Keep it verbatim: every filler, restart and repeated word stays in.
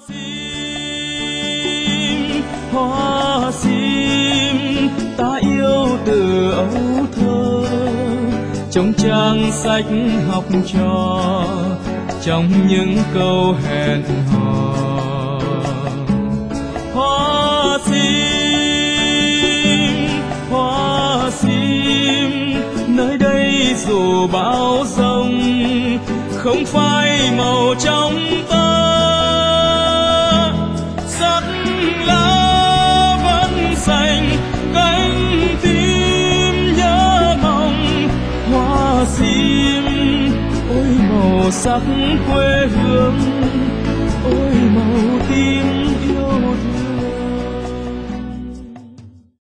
sim, hoa sim, ta yêu từ ấu thơ, trong trang sách học trò, trong những câu hẹn hò. Hoa sim, hoa sim, nơi đây dù bão giông không phai màu trong ta, sắc lá vẫn xanh cánh tim nhớ mong. Hoa sim, ôi màu sắc quê hương, ôi màu tim